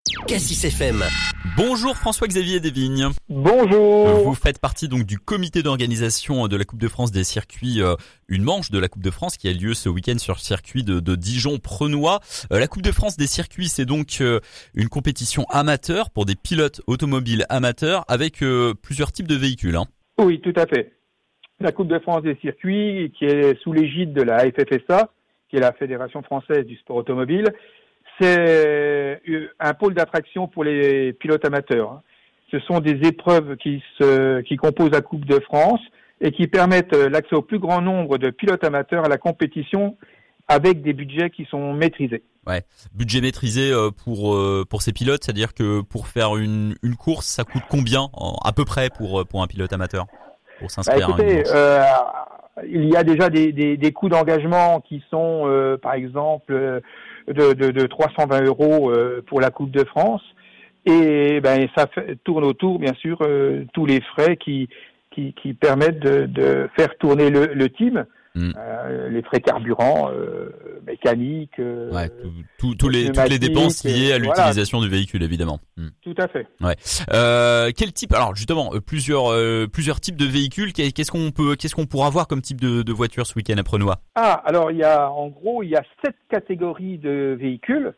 Cassis FM. Bonjour François-Xavier Desvignes. Bonjour. Vous faites partie donc du comité d'organisation de la Coupe de France des circuits, une manche de la Coupe de France qui a lieu ce week-end sur le circuit de Dijon-Prenois. La Coupe de France des circuits, c'est donc une compétition amateur pour des pilotes automobiles amateurs avec plusieurs types de véhicules. Hein. Oui, tout à fait. La Coupe de France des circuits, qui est sous l'égide de la FFSA, qui est la Fédération française du sport automobile, c'est un pôle d'attraction pour les pilotes amateurs. Ce sont des épreuves qui composent la Coupe de France et qui permettent l'accès au plus grand nombre de pilotes amateurs à la compétition avec des budgets qui sont maîtrisés. Ouais, budget maîtrisé pour ces pilotes, c'est-à-dire que pour faire une course, ça coûte combien à peu près pour un pilote amateur pour s'inscrire à une course? Il y a déjà des coûts d'engagement qui sont, par exemple, de 320 € pour la Coupe de France, et ça tourne autour, bien sûr, tous les frais qui permettent de faire tourner le team. Les frais carburant, mécanique, toutes les dépenses liées à l'utilisation du véhicule, évidemment. Tout à fait. Ouais. Quel type? Alors justement, plusieurs types de véhicules. Qu'est-ce qu'on pourra voir comme type de voiture ce week-end à Prenois? Alors il y a 7 catégories de véhicules.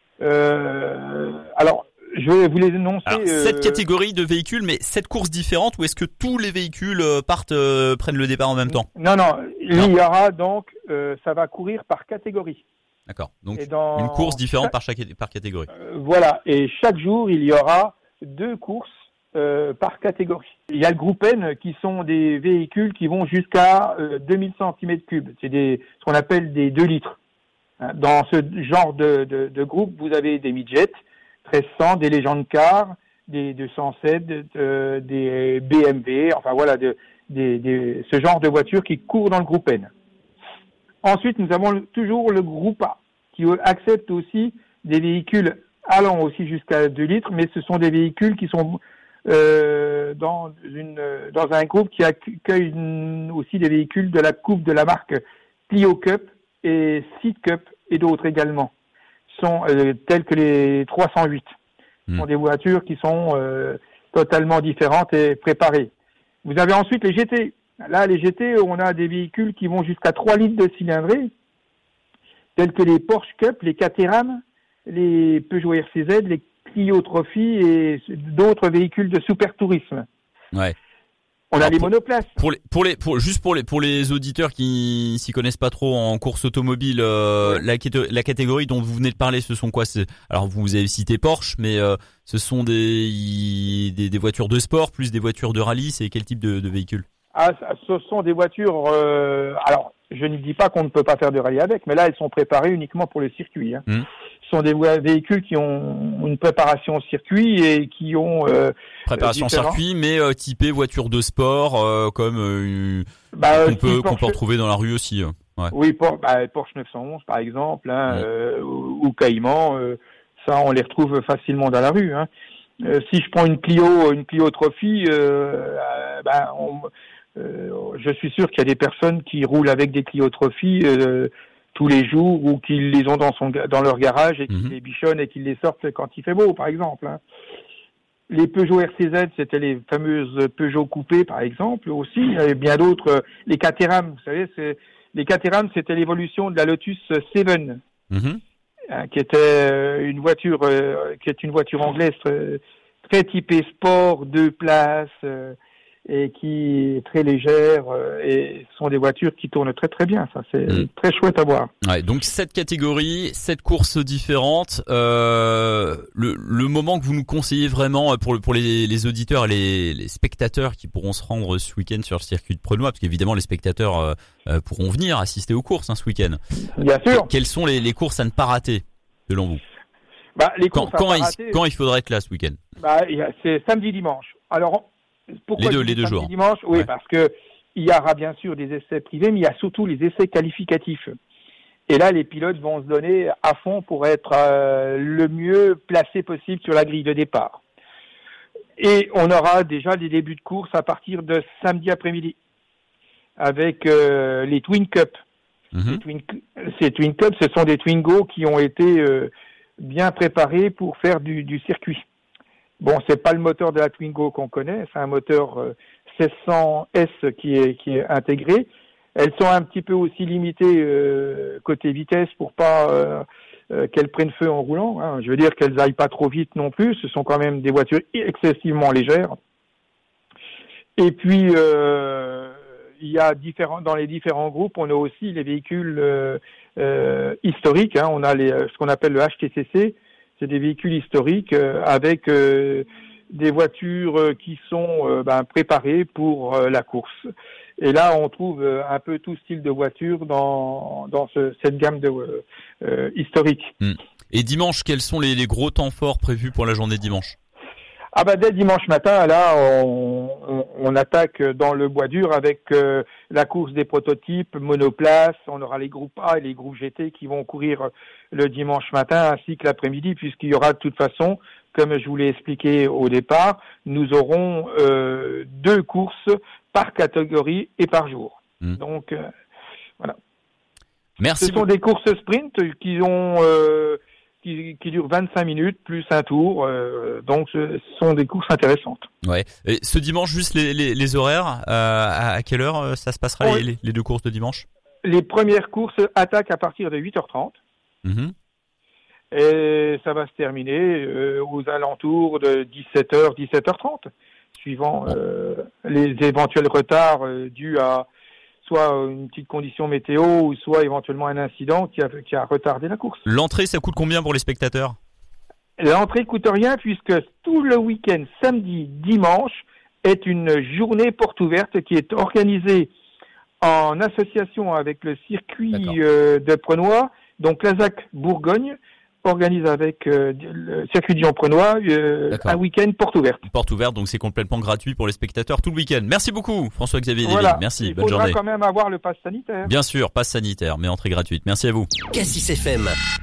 Alors je vais vous les énoncer. 7 catégories de véhicules, mais 7 courses différentes, ou est-ce que tous les véhicules prennent le départ en même temps? Non, il y aura donc, ça va courir par catégorie. D'accord, donc une course différente par catégorie. Voilà, et chaque jour, il y aura 2 courses par catégorie. Il y a le groupe N, qui sont des véhicules qui vont jusqu'à 2000 cm3. C'est ce qu'on appelle des 2 litres. Dans ce genre de groupe, vous avez des midgets, 1300, des Legend Car, des 207, des BMW, enfin voilà, ce genre de voitures qui courent dans le groupe N. Ensuite, nous avons toujours le groupe A, qui accepte aussi des véhicules allant aussi jusqu'à 2 litres, mais ce sont des véhicules qui sont dans un groupe qui accueille aussi des véhicules de la coupe de la marque Clio Cup et Seat Cup et d'autres également. Sont tels que les 308. Ce sont des voitures qui sont totalement différentes et préparées. Vous avez ensuite les GT. Là, les GT, on a des véhicules qui vont jusqu'à 3 litres de cylindrée, tels que les Porsche Cup, les Caterham, les Peugeot RCZ, les Clio Trophy et d'autres véhicules de super tourisme. Ouais. On a les monoplaces. Pour les auditeurs qui s'y connaissent pas trop en course automobile, la catégorie dont vous venez de parler, ce sont quoi? Alors vous avez cité Porsche, mais ce sont des voitures de sport plus des voitures de rallye. C'est quel type de véhicule? Ce sont des voitures. Alors, je ne dis pas qu'on ne peut pas faire de rallye avec, mais là, elles sont préparées uniquement pour le circuit. Ce sont des véhicules qui ont une préparation au circuit et qui ont préparation circuit, mais typé voiture de sport, comme qu'on peut retrouver dans la rue aussi. Ouais. Oui, Porsche 911 par exemple, ou Cayman, ça on les retrouve facilement dans la rue. Si je prends une Clio Trophy, je suis sûr qu'il y a des personnes qui roulent avec des Clio Trophy tous les jours, ou qui les ont dans leur garage et qui les bichonnent et qui les sortent quand il fait beau, par exemple. Les Peugeot RCZ, c'était les fameuses Peugeot coupées, par exemple, aussi. Il y avait bien d'autres. Les Caterham, vous savez, les Caterham, c'était l'évolution de la Lotus 7, qui était une voiture anglaise très typée sport, 2 places, et qui est très légère, et ce sont des voitures qui tournent très très bien. Ça, c'est très chouette à voir. Ouais, donc 7 catégories, 7 courses différentes. Le moment que vous nous conseillez vraiment pour les auditeurs et les spectateurs qui pourront se rendre ce week-end sur le circuit de Prenois, parce qu'évidemment les spectateurs pourront venir assister aux courses ce week-end. Bien sûr. Quelles sont les courses à ne pas rater, selon vous? Les courses quand il faudrait être là ce week-end? C'est samedi dimanche. Alors pourquoi les deux jours. Dimanche, oui, parce que il y aura bien sûr des essais privés, mais il y a surtout les essais qualificatifs. Et là, les pilotes vont se donner à fond pour être le mieux placé possible sur la grille de départ. Et on aura déjà des débuts de course à partir de samedi après-midi avec les Twin Cup. Ces Twin Cup, ce sont des Twingo qui ont été bien préparés pour faire du circuit. Bon, c'est pas le moteur de la Twingo qu'on connaît, c'est un moteur 1600S qui est intégré. Elles sont un petit peu aussi limitées côté vitesse pour pas qu'elles prennent feu en roulant. Hein. Je veux dire qu'elles aillent pas trop vite non plus. Ce sont quand même des voitures excessivement légères. Et puis il y a dans les différents groupes, on a aussi les véhicules historiques. Hein. On a ce qu'on appelle le HTCC. C'est des véhicules historiques avec des voitures qui sont préparées pour la course. Et là, on trouve un peu tout style de voiture dans cette gamme de historique. Et dimanche, quels sont les gros temps forts prévus pour la journée de dimanche? Dès dimanche matin, là, on attaque dans le bois dur avec la course des prototypes, monoplace. On aura les groupes A et les groupes GT qui vont courir le dimanche matin ainsi que l'après-midi, puisqu'il y aura de toute façon, comme je vous l'ai expliqué au départ, nous aurons 2 courses par catégorie et par jour. Donc, voilà. Merci. Ce sont des courses sprint qui durent 25 minutes plus un tour. Donc, ce sont des courses intéressantes. Ouais. Et ce dimanche, juste les horaires, à quelle heure ça se passera les 2 courses de dimanche? Les premières courses attaquent à partir de 8h30. Et ça va se terminer aux alentours de 17h, 17h30, suivant les éventuels retards dus à soit une petite condition météo ou soit éventuellement un incident qui a retardé la course. L'entrée, ça coûte combien pour les spectateurs? L'entrée coûte rien puisque tout le week-end, samedi, dimanche, est une journée porte ouverte qui est organisée en association avec le circuit de Prenois, donc l'ASAC Bourgogne, organise avec le circuit Dijon-Prenois un week-end porte ouverte. Porte ouverte, donc c'est complètement gratuit pour les spectateurs tout le week-end. Merci beaucoup, François-Xavier Deville. Merci, bonne journée. Il faudra quand même avoir le pass sanitaire. Bien sûr, pass sanitaire, mais entrée gratuite. Merci à vous. Cassis FM.